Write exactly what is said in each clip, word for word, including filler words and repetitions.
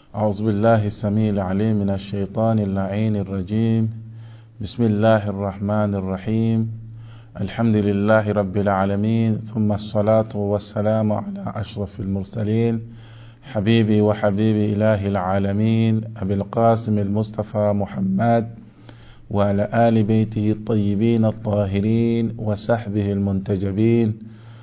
أعوذ بالله السميع العليم من الشيطان اللعين الرجيم. بسم الله الرحمن الرحيم. الحمد لله رب العالمين، ثم الصلاة والسلام على أشرف المرسلين حبيبي وحبيبي إله العالمين أبي القاسم المصطفى محمد وعلى آل بيته الطيبين الطاهرين وصحبه المنتجبين.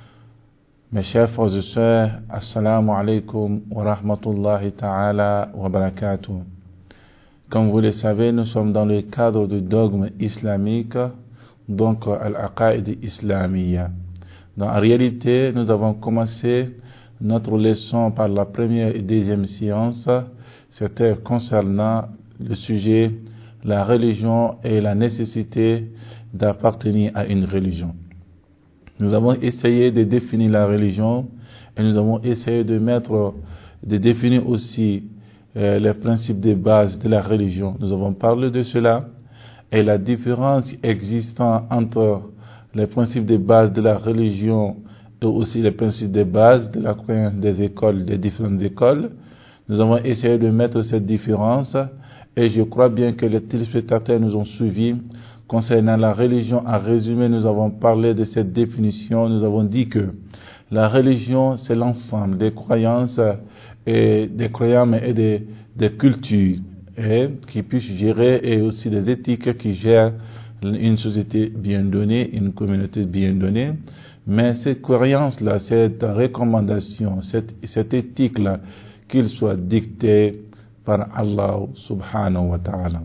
Mes chers frères et sœurs, assalamu alaikum wa rahmatullahi ta'ala wa barakatuh. Comme vous le savez, nous sommes dans le cadre du dogme islamique, donc al-aqaïd islamiyya. En réalité, nous avons commencé notre leçon par la première et deuxième séance, c'était concernant le sujet, la religion et la nécessité d'appartenir à une religion. Nous avons essayé de définir la religion et nous avons essayé de mettre, de définir aussi euh, les principes de base de la religion. Nous avons parlé de cela et la différence existant entre les principes de base de la religion et aussi les principes de base de la croyance des écoles, des différentes écoles. Nous avons essayé de mettre cette différence et je crois bien que les téléspectateurs nous ont suivis. Concernant la religion, en résumé, nous avons parlé de cette définition. Nous avons dit que la religion, c'est l'ensemble des croyances et des croyants et des, des cultures et qui puissent gérer et aussi des éthiques qui gèrent une société bien donnée, une communauté bien donnée. Mais cette croyance-là, cette recommandation, cette, cette éthique-là, qu'il soit dictée par Allah subhanahu wa ta'ala.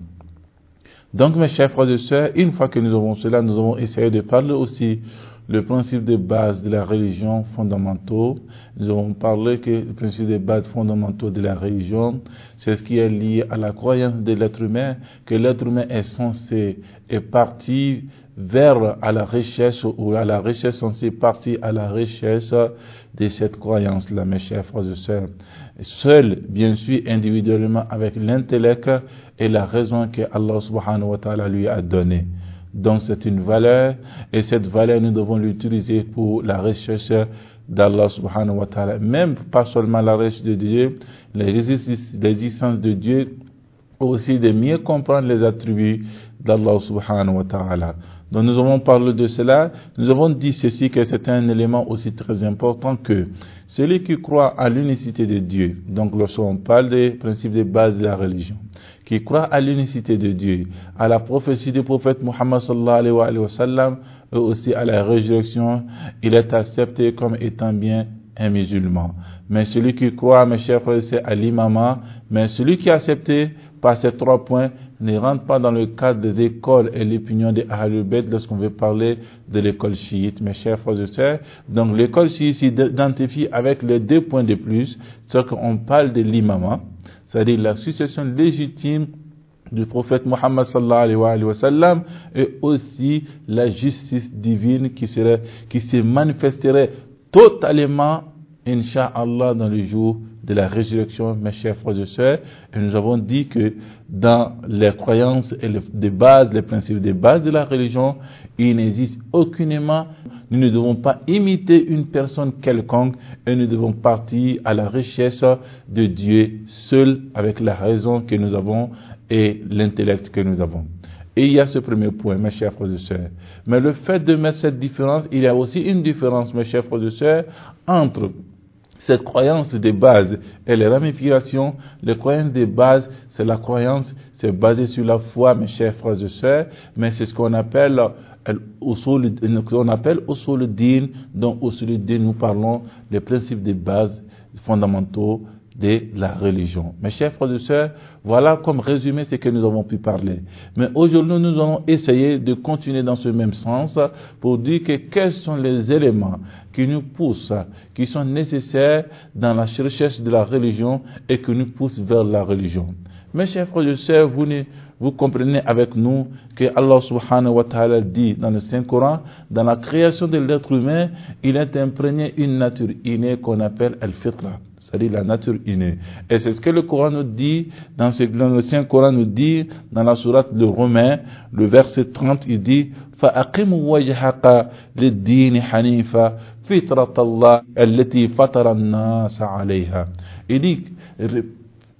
Donc, mes chers frères et sœurs, une fois que nous avons cela, nous avons essayé de parler aussi le principe de base de la religion fondamentaux. Nous avons parlé que le principe de base fondamentaux de la religion, c'est ce qui est lié à la croyance de l'être humain, que l'être humain est censé, est parti vers à la recherche, ou à la recherche censée partir à la recherche de cette croyance-là, mes chers frères et sœurs. Seul, bien sûr, individuellement, avec l'intellect et la raison que Allah subhanahu wa ta'ala lui a donnée. Donc c'est une valeur, et cette valeur nous devons l'utiliser pour la recherche d'Allah subhanahu wa ta'ala. Même pas seulement la recherche de Dieu, l'existence de Dieu, aussi de mieux comprendre les attributs d'Allah subhanahu wa ta'ala. Donc nous avons parlé de cela, nous avons dit ceci, que c'est un élément aussi très important que celui qui croit à l'unicité de Dieu, donc lorsqu'on parle des principes de base de la religion, qui croit à l'unicité de Dieu, à la prophétie du prophète Muhammad sallallahu alayhi wa sallam, et aussi à la résurrection, il est accepté comme étant bien un musulman. Mais celui qui croit, mes chers frères, c'est à l'imama, mais celui qui est accepté par ces trois points ne rentre pas dans le cadre des écoles et l'opinion des Ahlul Bayt lorsqu'on veut parler de l'école chiite, mes chers frères et sœurs. Donc l'école chiite s'identifie avec les deux points de plus, c'est qu'on parle de l'imama, c'est-à-dire la succession légitime du prophète Muhammad sallallahu alayhi wa sallam, et aussi la justice divine qui serait, qui se manifesterait totalement, incha'Allah, dans le jour de la résurrection, mes chers frères et sœurs. Et nous avons dit que dans les croyances et les, de base, les principes de base de la religion, il n'existe aucunement, nous ne devons pas imiter une personne quelconque et nous devons partir à la recherche de Dieu seul avec la raison que nous avons et l'intellect que nous avons. Et il y a ce premier point, mes chers frères et sœurs. Mais le fait de mettre cette différence, il y a aussi une différence, mes chers frères et sœurs, entre cette croyance de base et les ramifications. Les croyances de base, c'est la croyance, c'est basé sur la foi, mes chers frères et sœurs, mais c'est ce qu'on appelle on appelle usul din. Donc usul din, nous parlons des principes de base fondamentaux de la religion. Mes chers frères et sœurs, voilà comme résumé ce que nous avons pu parler. Mais aujourd'hui, nous allons essayer de continuer dans ce même sens pour dire que quels sont les éléments qui nous poussent, qui sont nécessaires dans la recherche de la religion et qui nous poussent vers la religion. Mes chers frères et sœurs, vous, vous comprenez avec nous que Allah subhanahu wa ta'ala dit dans le Saint-Coran, dans la création de l'être humain, il est imprégné une nature innée qu'on appelle al-fitra, c'est-à-dire la nature innée. Et c'est ce que le Coran nous dit, dans, ce, dans le Saint-Coran nous dit, dans la sourate de Romains, le verset trente, il dit فَأَقِمُ وَجْهَكَ لِلدِّينِ حَنِيفًا فِطْرَةَ اللَّهِ الَّتِي فَطَرَ النَّاسَ عَلَيْهَا. Il dit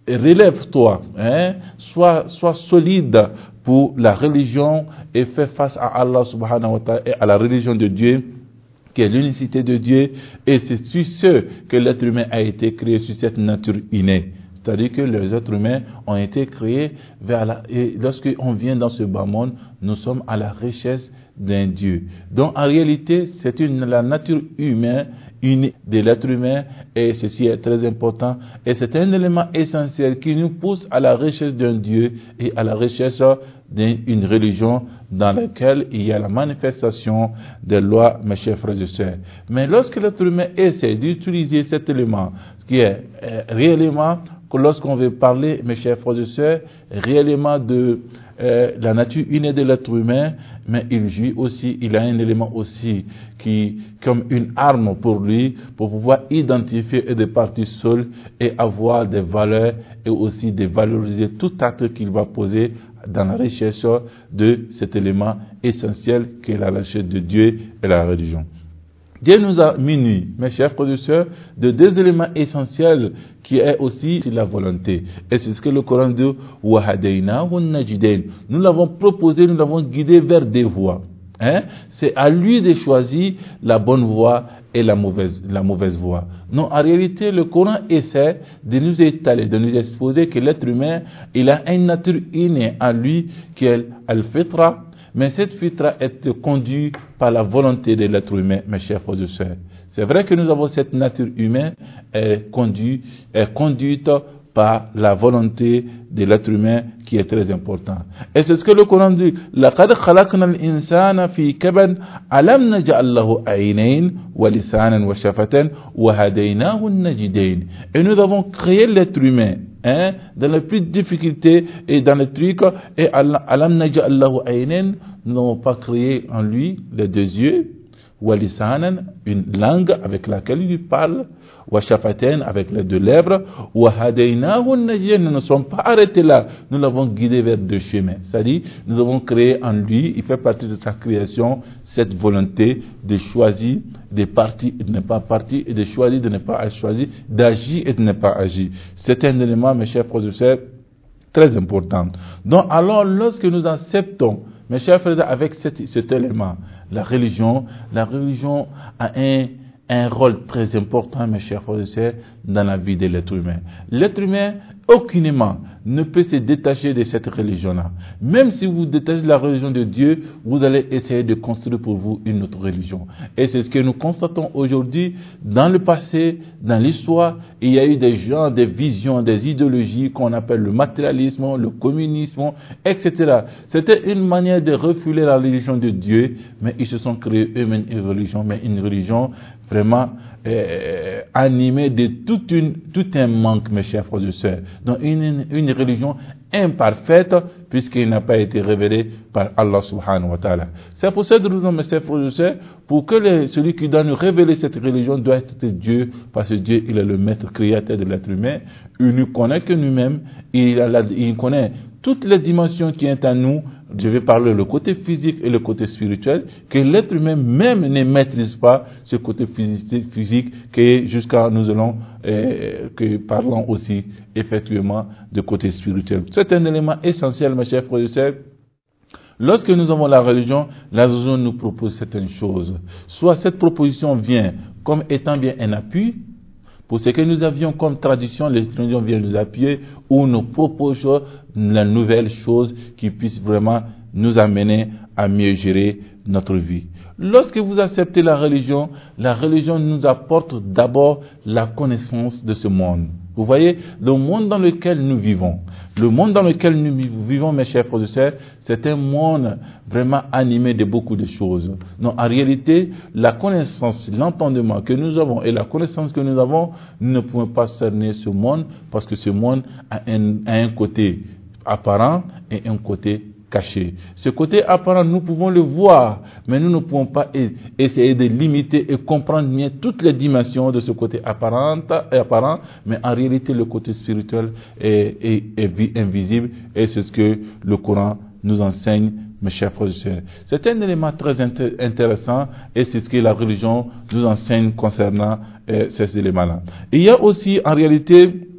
relève-toi, hein, sois, sois solide pour la religion et fais face à Allah subhanahu wa ta'ala et à la religion de Dieu, qui est l'unicité de Dieu, et c'est sur ce que l'être humain a été créé, sur cette nature innée. C'est-à-dire que les êtres humains ont été créés vers la, et lorsqu'on vient dans ce bas monde, nous sommes à la richesse d'un Dieu. Donc en réalité, c'est une, la nature humaine, unie de l'être humain, et ceci est très important, et c'est un élément essentiel qui nous pousse à la richesse d'un Dieu et à la richesse d'une religion dans laquelle il y a la manifestation des lois, mes chers frères et sœurs. Mais lorsque l'être humain essaie d'utiliser cet élément, ce qui est euh, réellement, que lorsqu'on veut parler, mes chers frères et sœurs, réellement de euh, la nature innée de l'être humain, mais il jouit aussi, il a un élément aussi qui, comme une arme pour lui, pour pouvoir identifier et de partir seul et avoir des valeurs et aussi de valoriser tout acte qu'il va poser dans la recherche de cet élément essentiel qu'est la recherche de Dieu et la religion. Dieu nous a munis, mes chers frères et sœurs, de deux éléments essentiels qui est aussi la volonté. Et c'est ce que le Coran dit, وَهَدَيْنَاهُ النَّجْدَيْنِ. Nous l'avons proposé, nous l'avons guidé vers des voies. Hein? C'est à lui de choisir la bonne voie et la mauvaise, la mauvaise voie. Non, en réalité, le Coran essaie de nous étaler, de nous exposer que l'être humain, il a une nature innée en lui qui est al-fitra, mais cette fitra est conduite par la volonté de l'être humain, mes chers frères et sœurs. C'est vrai que nous avons cette nature humaine est conduite, est conduite par la volonté de l'être humain qui est très important. Et c'est ce que le Coran dit. لَقَدْ خَلَقْنَا الْإِنسَانَ فِي كَبَدٍ أَلَمْ نَجْعَلْ لَهُ عَيْنَيْنِ وَلِسَانًا وَشَفَتَيْنِ وَهَدَيْنَاهُ النَّجْدَيْنِ. Et nous avons créé l'être humain, hein, dans les plus difficultés et dans les trucs, et أَلَمْ نَجْعَلْ لَهُ عَيْنَيْنِ, nous n'avons pas créé en lui les deux yeux, وَلِسَانًا, une langue avec laquelle il parle, وَشَفَتَيْنِ, avec les deux lèvres, وَهَدَيْنَاهُ النَّجْدَيْنِ. Nous ne sommes pas arrêtés là, nous l'avons guidé vers deux chemins. C'est-à-dire, nous avons créé en lui, il fait partie de sa création, cette volonté de choisir, de partir et de ne pas partir, et de choisir, de ne pas choisir, d'agir et de ne pas agir. C'est un élément, mes chers frères et sœurs, très important. Donc, alors, lorsque nous acceptons, mes chers frères, avec cet, cet élément, la religion, la religion a un, un rôle très important, mes chers frères et sœurs, dans la vie de l'être humain. L'être humain, aucunement, ne peut se détacher de cette religion-là. Même si vous détachez de la religion de Dieu, vous allez essayer de construire pour vous une autre religion. Et c'est ce que nous constatons aujourd'hui. Dans le passé, dans l'histoire, il y a eu des gens, des visions, des idéologies qu'on appelle le matérialisme, le communisme, et cetera. C'était une manière de refouler la religion de Dieu, mais ils se sont créés eux-mêmes une religion, mais une religion vraiment euh, animée de toute une, tout un manque, mes chers frères et sœurs. Donc une, une religion imparfaite, puisqu'il n'a pas été révélé par Allah subhanahu wa ta'ala. C'est pour cette raison, mes chers frères et sœurs, pour que les, celui qui doit nous révéler cette religion doit être Dieu, parce que Dieu, il est le maître créateur de l'être humain. Il ne connaît que nous-mêmes, il, a la, il connaît toutes les dimensions qui sont en nous. Je vais parler le côté physique et le côté spirituel, que l'être humain même ne maîtrise pas ce côté physique, physique que jusqu'à nous allons, euh, que parlons aussi effectivement de côté spirituel. C'est un élément essentiel, mes chers frères et sœurs. Lorsque nous avons la religion, la religion nous propose certaines choses. Soit cette proposition vient comme étant bien un appui, pour ce que nous avions comme tradition, les religions viennent nous appuyer, ou nous proposent la nouvelle chose qui puisse vraiment nous amener à mieux gérer notre vie. Lorsque vous acceptez la religion, la religion nous apporte d'abord la connaissance de ce monde. Vous voyez, le monde dans lequel nous vivons, le monde dans lequel nous vivons, mes chers frères et sœurs, c'est un monde vraiment animé de beaucoup de choses. Donc, en réalité, la connaissance, l'entendement que nous avons et la connaissance que nous avons, nous ne pouvons pas cerner ce monde parce que ce monde a un, a un côté apparent et un côté caché. Ce côté apparent, nous pouvons le voir, mais nous ne pouvons pas essayer de limiter et comprendre bien toutes les dimensions de ce côté apparent, apparent mais en réalité, le côté spirituel est, est, est invisible et c'est ce que le Coran nous enseigne, mes chers frères et sœurs. C'est un élément très intér- intéressant et c'est ce que la religion nous enseigne concernant euh, ces éléments-là. Il y a aussi, en réalité,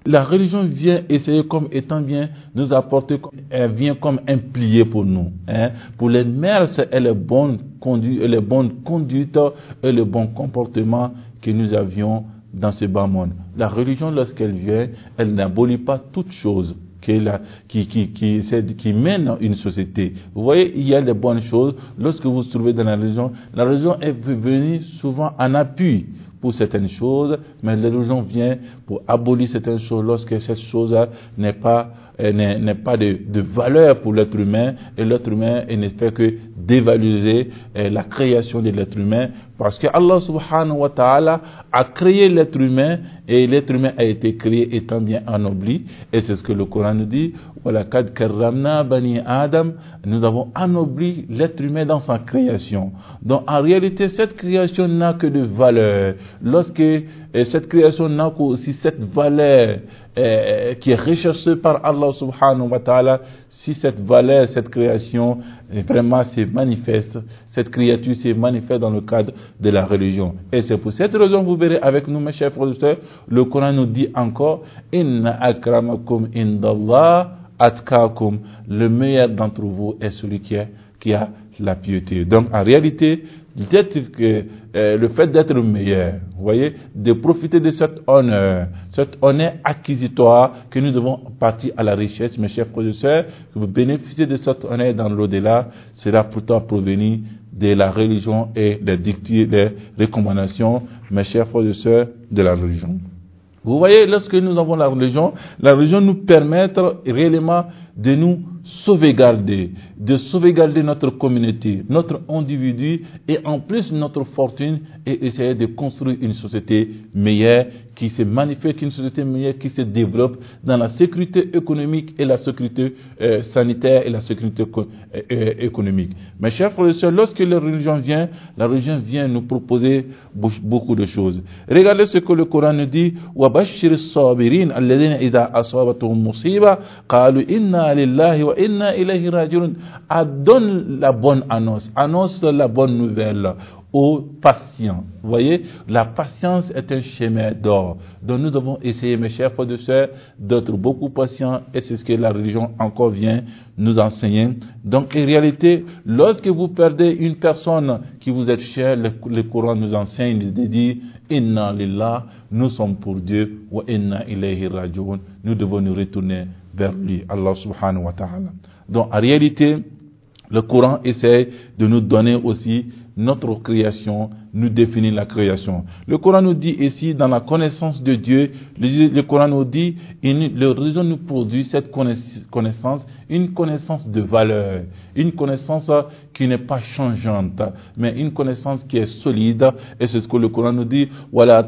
La religion vient essayer comme étant bien nous apporter, elle vient comme un plié pour nous. Hein. Pour les mœurs et les bonnes conduites, les bonnes conduites et le bon comportement que nous avions dans ce bas monde. La religion, lorsqu'elle vient, elle n'abolit pas toute chose qui, la, qui, qui, qui, qui mène une société. Vous voyez, il y a des bonnes choses. Lorsque vous vous trouvez dans la religion, la religion est venue souvent en appui pour certaines choses, mais la religion vient pour abolir certaines choses lorsque cette chose n'est pas, n'est, n'est pas de, de valeur pour l'être humain, et l'être humain ne fait que dévaloriser la création de l'être humain, parce que Allah subhanahu wa ta'ala a créé l'être humain, et l'être humain a été créé étant bien anobli, et c'est ce que le Coran nous dit, وَلَقَدْ كَرَّمْنَا بَنِي آدَمَ, nous avons anobli l'être humain dans sa création. Donc en réalité, cette création n'a que de valeur. Lorsque et cette création n'a aussi cette valeur euh, qui est recherchée par Allah subhanahu wa ta'ala, si cette valeur, cette création vraiment se manifeste, cette créature se manifeste dans le cadre de la religion. Et c'est pour cette raison, vous verrez avec nous, mes chers frères et sœurs, le Coran nous dit encore, Inna akramakum indallah atkakum, le meilleur d'entre vous est celui qui, est, qui a la piété. Donc en réalité, d'être que, euh, le fait d'être le meilleur, vous voyez, de profiter de cet honneur, cet honneur acquisitoire que nous devons partir à la richesse, mes chers frères et sœurs, que vous bénéficiez de cet honneur dans l'au-delà, sera pourtant provenir de la religion et des dictées, des recommandations, mes chers frères et sœurs, de la religion. Vous voyez, lorsque nous avons la religion, la religion nous permet réellement de nous sauvegarder, de sauvegarder notre communauté, notre individu et en plus notre fortune et essayer de construire une société meilleure qui se manifeste, une société meilleure qui se développe dans la sécurité économique et la sécurité euh, sanitaire et la sécurité euh, euh, économique. Mes chers frères et sœurs, lorsque la religion vient, la religion vient nous proposer beaucoup de choses. Regardez ce que le Coran nous dit, وَبَشِّرِ الصَّابِرِينَ الَّذِينَ إِذَا أَصَابَتْهُمْ مُصِيبَةٌ قَالُوا إِنَّا لِلَّهِ وَإِنَّا إِلَيْهِ رَاجِعُونَ. Donne la bonne annonce, annonce la bonne nouvelle aux patients. Vous voyez, la patience est un chemin d'or. Donc nous devons essayer, mes chers frères et sœurs, d'être beaucoup patients, et c'est ce que la religion encore vient nous enseigner. Donc en réalité, lorsque vous perdez une personne qui vous est chère, le, le Coran nous enseigne de dire Inna lillah, nous sommes pour Dieu, wa inna ilayhi raji'un, nous devons nous retourner vers lui, Allah subhanahu wa ta'ala. Donc en réalité, le Coran essaie de nous donner aussi notre création, nous définit la création. Le Coran nous dit ici, dans la connaissance de Dieu, le, le Coran nous dit, le religion nous produit cette connaissance, une connaissance de valeur, une connaissance qui n'est pas changeante, mais une connaissance qui est solide, et c'est ce que le Coran nous dit, voilà,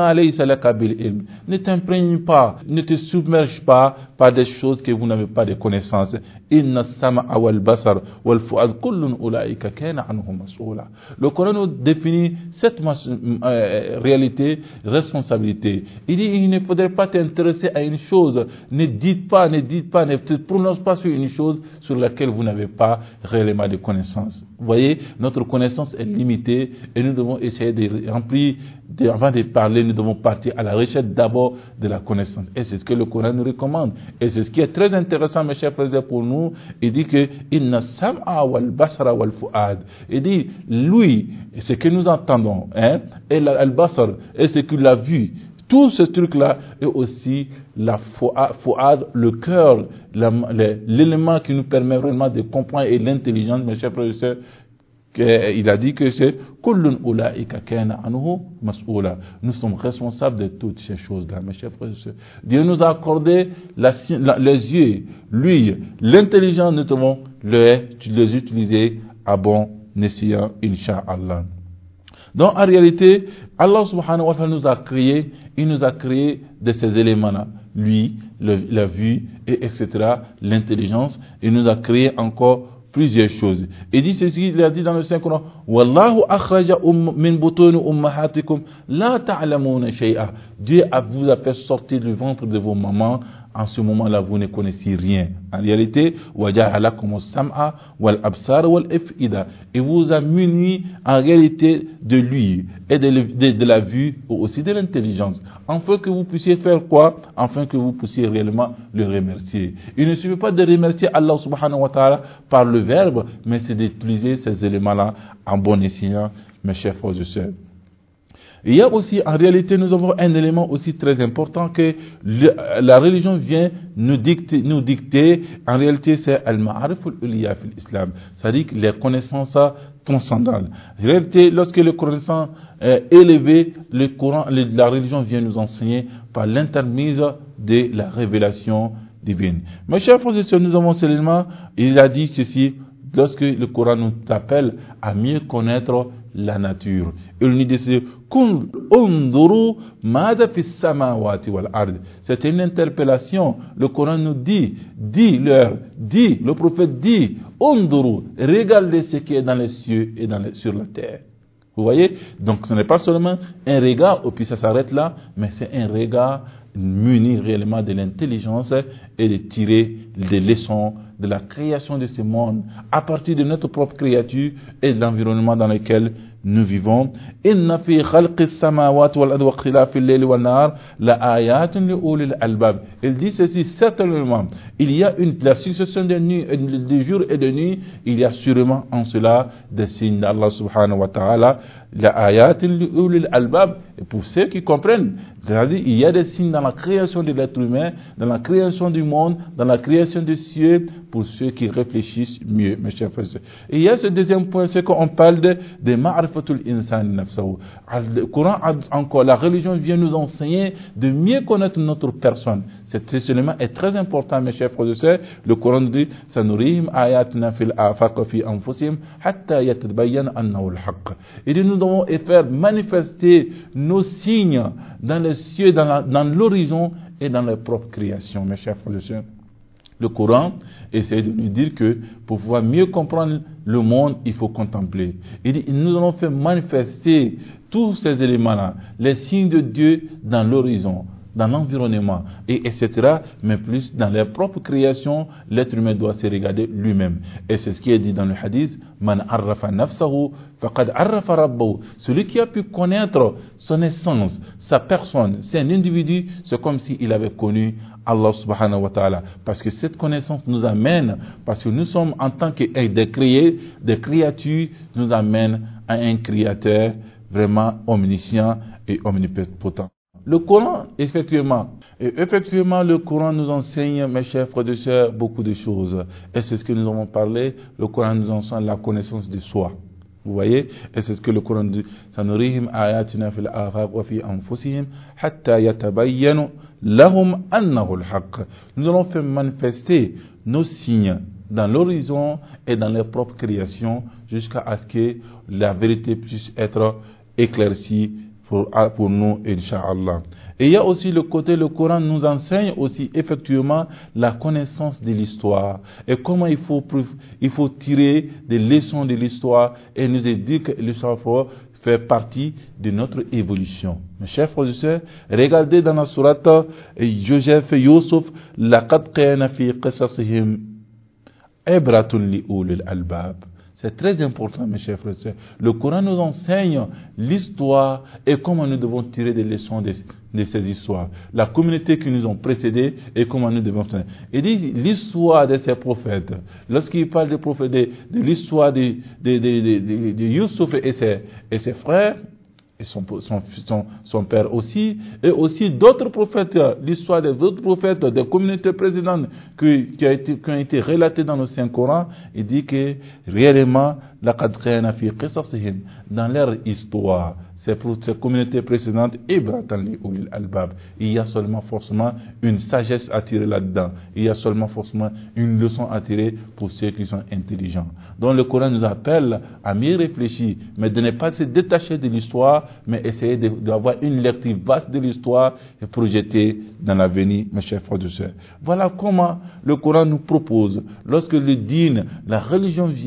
ne t'imprègne pas, ne te submerge pas par des choses que vous n'avez pas de connaissance. Inna sama'a wal basar wal fu'ad kullun ulaika kana anhu mas'ula. Le Coran nous définit cette euh, réalité, responsabilité. Il dit, il ne faudrait pas t'intéresser à une chose. Ne dites pas, ne dites pas, ne te prononce pas sur une chose sur laquelle vous n'avez pas réellement de connaissance. Vous voyez, notre connaissance est limitée et nous devons essayer de remplir, de, avant de parler, nous devons partir à la recherche d'abord de la connaissance. Et c'est ce que le Coran nous recommande. Et c'est ce qui est très intéressant, mes chers frères, pour nous. Il dit que inna sam'a wal basara wal fu'ad. Il dit, lui, ce que nous entendons, hein, et al-basar, et ce qu'il a vu, tout ce truc-là est aussi la fu'ad, le cœur, l'élément qui nous permet vraiment de comprendre, et l'intelligence, mes chers frères et sœurs. Il a dit que c'est kullun ulaika kana anhu mas'ula. Nous sommes responsables de toutes ces choses-là, mes chers frères et sœurs. Dieu nous a accordé la, la, les yeux, l'huile, l'intelligence. Nous devons les, les utiliser à bon escient, incha'Allah. Donc en réalité, Allah subhanahu wa ta'ala nous a créé, il nous a créé de ces éléments-là, lui, le, la vue, et etc., l'intelligence. Il nous a créé encore plusieurs choses. Il dit ceci, il a dit dans le Saint-Coran, Wallahu akhraja min butuni ummahatikum la ta'lamuna shay'a. Dieu vous a fait sortir du ventre de vos mamans en ce moment-là, vous ne connaissez rien. En réalité, il vous a muni en réalité de lui et de, de, de la vue, aussi de l'intelligence, afin que vous puissiez faire quoi? Afin que vous puissiez réellement le remercier. Il ne suffit pas de remercier Allah subhanahu wa ta'ala par le verbe, mais c'est d'utiliser ces éléments-là en bon escient, mes chers frères et sœurs. Il y a aussi, en réalité, nous avons un élément aussi très important que le, la religion vient nous dicter, nous dicter. En réalité, c'est al-ma'arif al-uliya fil islam. C'est-à-dire que les connaissances transcendantales. En réalité, lorsque le connaissance est élevé, le Coran, la religion vient nous enseigner par l'intermise de la révélation divine. Mes chers frères et sœurs, nous avons ce élément. Il a dit ceci, lorsque le Coran nous appelle à mieux connaître la nature. Il nous dit c'est une interpellation. Le Coran nous dit, dit leur, dit, le prophète dit, Unduru, regardez ce qui est dans les cieux et dans les, sur la terre. Vous voyez? Donc ce n'est pas seulement un regard, et puis ça s'arrête là, mais c'est un regard muni réellement de l'intelligence et de tirer des leçons de la création de ce monde à partir de notre propre créature et de l'environnement dans lequel nous vivons. Inna fi khalqis samawati wal ardi wa ikhtilafil layli wan nahar la ayatin li ulil albab. Il dit ceci, certainement, il y a une la succession des nuits, des jours et des nuits, il y a sûrement en cela des signes d'Allah subhanahu wa ta'ala, la ayatin li ulil albab. Et pour ceux qui comprennent, c'est-à-dire il y a des signes dans la création de l'être humain, dans la création du monde, dans la création des cieux, pour ceux qui réfléchissent mieux, mes chers frères. Et il y a ce deuxième point, c'est qu'on parle de, de ma'rifatul insan nafsahu. Le Coran, encore, la religion vient nous enseigner de mieux connaître notre personne. Cet élément est très important, mes chers frères et sœurs. Le Coran nous dit, sanurihim ayatina fil afaq fi anfusihim hatta yatabayyana annahu al-haqq. Et nous devons faire manifester nos signes dans les cieux, dans, la, dans l'horizon et dans leur propre création, mes chers frères et sœurs. Le Coran essaie de nous dire que pour pouvoir mieux comprendre le monde, il faut contempler. Il dit, nous allons faire manifester tous ces éléments-là, les signes de Dieu dans l'horizon, dans l'environnement, et etc. Mais plus dans leur propre création, l'être humain doit se regarder lui-même. Et c'est ce qui est dit dans le hadith, Man arrafa nafsahu faqad arrafa rabbahu. Celui qui a pu connaître son essence, sa personne, c'est un individu, c'est comme s'il avait connu Allah subhanahu wa ta'ala. Parce que cette connaissance nous amène, parce que nous sommes en tant que des créés, des créatures, nous amène à un créateur vraiment omniscient et omnipotent. Le Coran, effectivement, et effectivement, le Coran nous enseigne, mes chers frères et sœurs, beaucoup de choses. Et c'est ce que nous avons parlé. Le Coran nous enseigne la connaissance de soi. Vous voyez? Et c'est ce que le Coran dit. Sanurihim ayatina fil afaq wa fi anfusihim hatta yatabayyanu lahum annahu al-haqq. Nous allons faire manifester nos signes dans l'horizon et dans leur propre création jusqu'à ce que la vérité puisse être éclaircie Pour, pour nous, Inch'Allah. Et il y a aussi le côté, le Coran nous enseigne aussi effectivement la connaissance de l'histoire et comment il faut, il faut tirer des leçons de l'histoire et nous dit que l'histoire fait partie de notre évolution. Mes chers frères et sœurs, regardez dans la sourate Joseph et Yusuf, laqad kana fi qasasihim ibratun li ulil albab. C'est très important, mes chers frères et sœurs. Le Coran nous enseigne l'histoire et comment nous devons tirer des leçons de, de ces histoires. La communauté qui nous ont précédés et comment nous devons faire. Il dit l'histoire de ces prophètes. Lorsqu'il parle des prophètes, de, de l'histoire de, de, de, de, de, de Youssouf et ses, et ses frères, et son, son, son, son père aussi, et aussi d'autres prophètes, l'histoire des autres prophètes, des communautés précédentes qui, qui, a été, qui ont été relatées dans le Saint-Coran, il dit que réellement, laqad kana fi qisasihim, dans leur histoire, c'est pour ces communautés précédentes, ibratan li ulil albab. Il y a seulement forcément une sagesse à tirer là-dedans. Il y a seulement forcément une leçon à tirer pour ceux qui sont intelligents. Donc le Coran nous appelle à mieux réfléchir, mais de ne pas se détacher de l'histoire, mais essayer de, d'avoir une lecture vaste de l'histoire et projeter dans l'avenir, mes chers frères et sœurs. Voilà comment le Coran nous propose, lorsque le dîn, la religion vient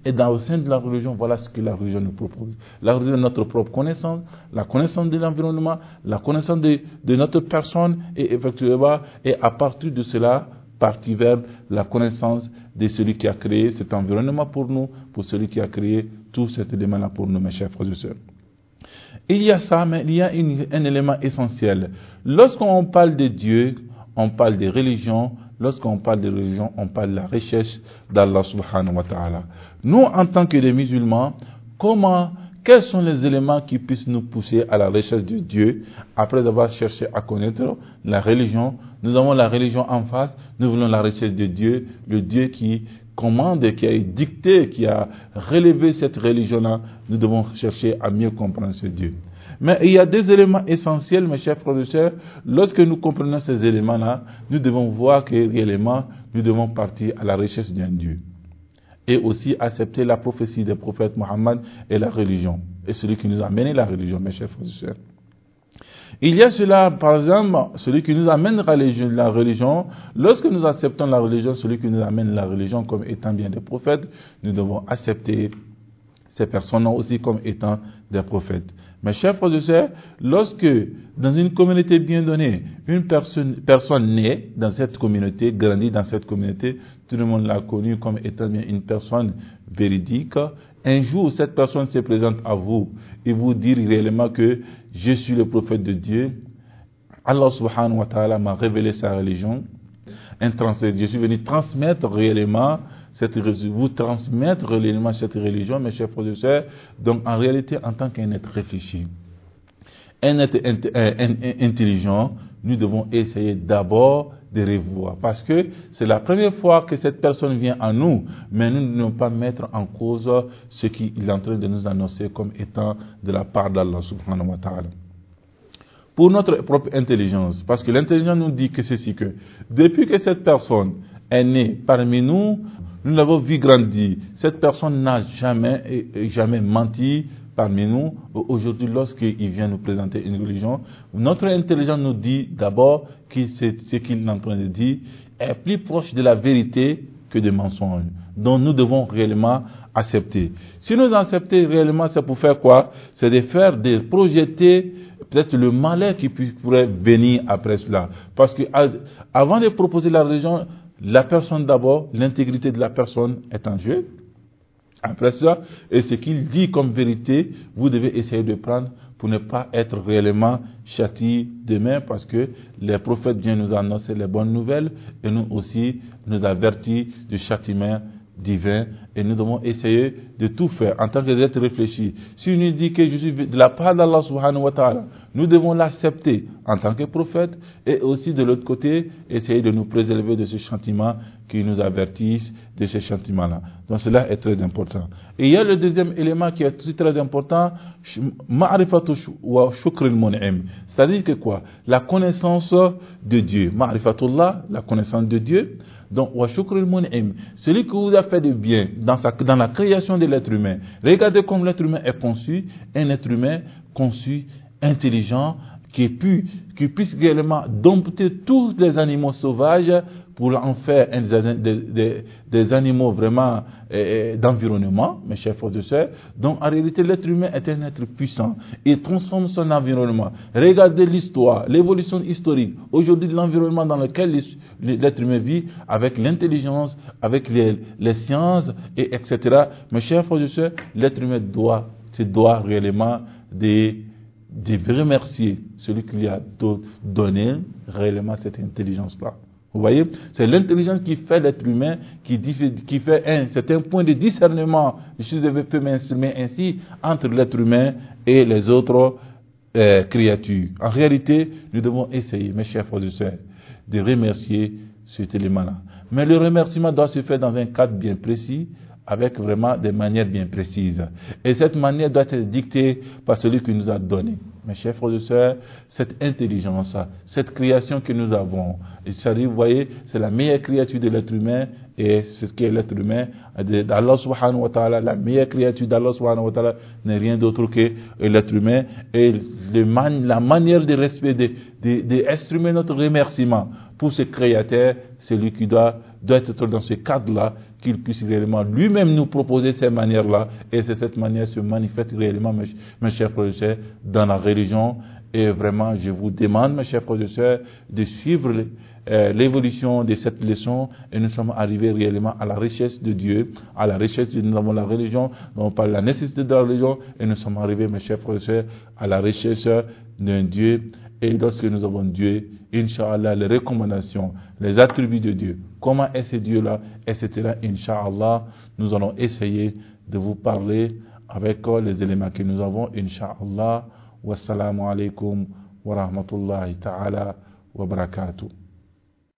Et dans, au sein de la religion, voilà ce que la religion nous propose. La religion est notre propre connaissance, la connaissance de l'environnement, la connaissance de, de notre personne, et effectivement, et à partir de cela, partir vers la connaissance de celui qui a créé cet environnement pour nous, pour celui qui a créé tout cet élément-là pour nous, mes chers frères et sœurs. Il y a ça, mais il y a une, un élément essentiel. Lorsqu'on parle de Dieu, on parle de religion. Lorsqu'on parle de religion, on parle de la recherche d'Allah subhanahu wa ta'ala. Nous, en tant que des musulmans, comment, quels sont les éléments qui puissent nous pousser à la recherche de Dieu après avoir cherché à connaître la religion? Nous avons la religion en face, nous voulons la recherche de Dieu, le Dieu qui commande, qui a dicté, qui a relevé cette religion-là. Nous devons chercher à mieux comprendre ce Dieu. Mais il y a des éléments essentiels, mes chers frères et sœurs. Lorsque nous comprenons ces éléments-là, nous devons voir que réellement, nous devons partir à la recherche d'un Dieu. Et aussi accepter la prophétie des prophètes Mohammed et la religion. Et celui qui nous a amené la religion, mes chers frères et sœurs. Il y a cela, par exemple, celui qui nous amène la religion. Lorsque nous acceptons la religion, celui qui nous amène la religion comme étant bien des prophètes, nous devons accepter ces personnes aussi comme étant des prophètes. Mes chers frères et sœurs, lorsque dans une communauté bien donnée, une personne, personne naît dans cette communauté, grandit dans cette communauté, tout le monde l'a connue comme étant bien une personne véridique. Un jour, cette personne se présente à vous et vous dit réellement que je suis le prophète de Dieu. Allah subhanahu wa ta'ala m'a révélé sa religion. Je suis venu transmettre réellement cette vous transmettre réellement cette religion, mes chers frères et sœurs. Donc, en réalité, en tant qu'un être réfléchi, un être intelligent, nous devons essayer d'abord de revoir. Parce que c'est la première fois que cette personne vient à nous, mais nous ne devons pas mettre en cause ce qu'il est en train de nous annoncer comme étant de la part d'Allah subhanahu wa ta'ala. Pour notre propre intelligence, parce que l'intelligence nous dit que ceci, que depuis que cette personne est née parmi nous, nous l'avons vu grandir. Cette personne n'a jamais, jamais menti parmi nous. Aujourd'hui, lorsqu'il vient nous présenter une religion, notre intelligence nous dit d'abord que ce qu'il est en train de dire est plus proche de la vérité que des mensonges, dont nous devons réellement accepter. Si nous acceptons réellement, c'est pour faire quoi? C'est de faire, de projeter peut-être le malheur qui pourrait venir après cela. Parce que avant de proposer la religion, la personne d'abord, l'intégrité de la personne est en jeu. Après ça, et ce qu'il dit comme vérité, vous devez essayer de prendre pour ne pas être réellement châtié demain, parce que les prophètes viennent nous annoncer les bonnes nouvelles et nous aussi nous avertir du châtiment divin, et nous devons essayer de tout faire en tant qu'être réfléchi. Si on nous dit que je suis de la part d'Allah subhanahu wa ta'ala, nous devons l'accepter en tant que prophète, et aussi de l'autre côté, essayer de nous préserver de ce châtiment qui nous avertissent de ce châtiment-là. Donc cela est très important. Et il y a le deuxième élément qui est aussi très important, ma'rifatu wa shukr al-mun'im. C'est-à-dire que quoi? La connaissance de Dieu. Ma'rifatullah, la connaissance de Dieu. Donc, wa shukr al-mun'im, celui qui vous a fait du bien dans, sa, dans la création de l'être humain. Regardez comme l'être humain est conçu, un être humain conçu, intelligent, qui, pu, qui puisse réellement dompter tous les animaux sauvages pour en faire un, des, des, des animaux vraiment euh, d'environnement, mes chers frères et sœurs. Donc, en réalité, l'être humain est un être puissant. Il transforme son environnement. Regardez l'histoire, l'évolution historique. Aujourd'hui, l'environnement dans lequel l'être humain vit, avec l'intelligence, avec les, les sciences, et etc. Mes chers frères et sœurs, l'être humain doit, se doit réellement de, de remercier celui qui lui a donné réellement cette intelligence-là. Vous voyez, c'est l'intelligence qui fait l'être humain, qui, qui fait un certain point de discernement, si je peux m'exprimer ainsi, entre l'être humain et les autres euh, créatures. En réalité, nous devons essayer, mes chers frères et sœurs, de remercier cet élément-là. Mais le remerciement doit se faire dans un cadre bien précis, avec vraiment des manières bien précises. Et cette manière doit être dictée par celui qui nous a donné. Mes chers frères et sœurs, cette intelligence, cette création que nous avons, et vous voyez, c'est la meilleure créature de l'être humain, et c'est ce qu'est l'être humain d'Allah subhanahu wa ta'ala. La meilleure créature d'Allah subhanahu wa ta'ala n'est rien d'autre que l'être humain, et le man, la manière de respect, de, de, de exprimer notre remerciement pour ce créateur, c'est lui qui doit, doit être dans ce cadre-là, qu'il puisse réellement lui-même nous proposer ces manières-là, et c'est cette manière se manifeste réellement, mes, mes chers frères et sœurs, dans la religion. Et vraiment, je vous demande, mes chers frères et sœurs, de suivre euh, l'évolution de cette leçon, et nous sommes arrivés réellement à la richesse de Dieu, à la richesse de nous avons la religion, nous avons parlé de la nécessité de la religion, et nous sommes arrivés, mes chers frères et sœurs, à la richesse d'un Dieu. Et lorsque nous avons Dieu, Inch'Allah, les recommandations, les attributs de Dieu, comment est ce Dieu-là, et cetera, Inch'Allah, nous allons essayer de vous parler avec les éléments que nous avons, Inch'Allah. Wassalamu alaikum wa rahmatullahi ta'ala wa barakatuh.